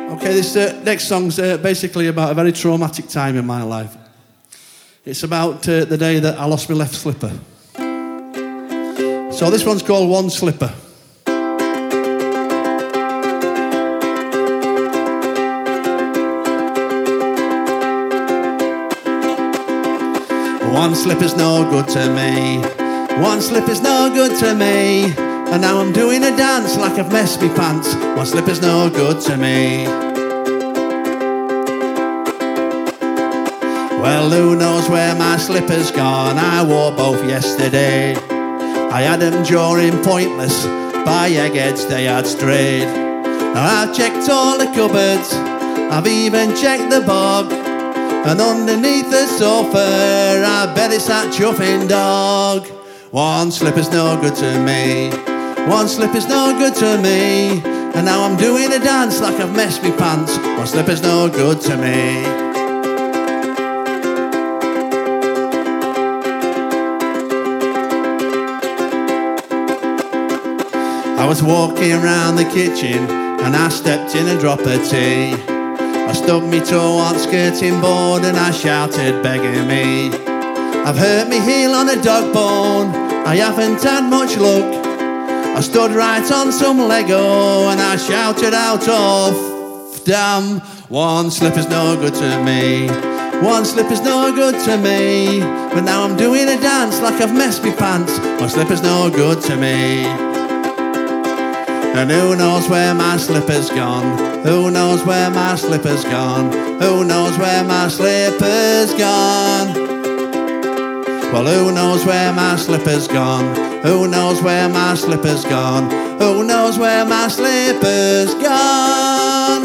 Okay, this next song's basically about a very traumatic time in my life. It's about the day that I lost my left slipper. So this one's called One Slipper. One slipper's no good to me. One slipper's no good to me. And now I'm doing a dance like I've messed me pants. One slipper's no good to me. Well, who knows where my slipper's gone? I wore both yesterday. I had them during Pointless. By eggheads they had strayed. Now I've checked all the cupboards, I've even checked the bog, and underneath the sofa I bet it's that chuffing dog. One slipper's no good to me. One slipper's no good to me. And now I'm doing a dance like I've messed me pants. One slipper's no good to me. I was walking around the kitchen and I stepped in a drop of tea. I stubbed me toe on skirting board and I shouted begging me. I've hurt me heel on a dog bone, I haven't had much luck. I stood right on some Lego and I shouted out off, damn, one slipper's no good to me. One slipper's no good to me. But now I'm doing a dance like I've messed me pants. One slipper's no good to me. And who knows where my slipper's gone? Who knows where my slipper's gone? Who knows where my slipper's gone? Well, who knows where my slipper's gone? Who knows where my slipper's gone? Who knows where my slipper's gone?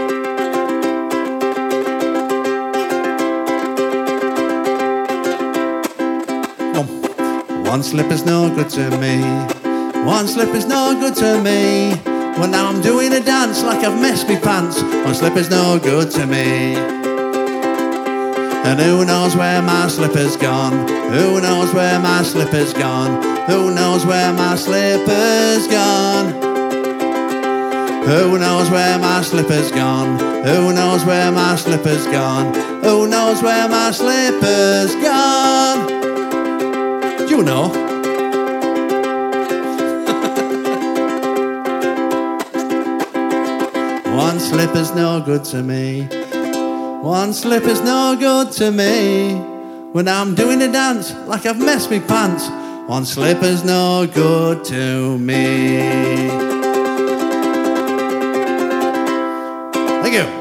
One slipper's no good to me. One slipper's no good to me. Well, now I'm doing a dance like I've messed me pants. One slipper's no good to me. And who knows where my slipper's gone? Who knows where my slipper's gone? Who knows where my slipper's gone? Who knows where my slipper's gone? Who knows where my slipper's gone? Who knows where my slipper's gone? Do you know? One slipper's no good to me. One slipper's no good to me. When I'm doing a dance like I've messed me pants. One slipper's no good to me. Thank you.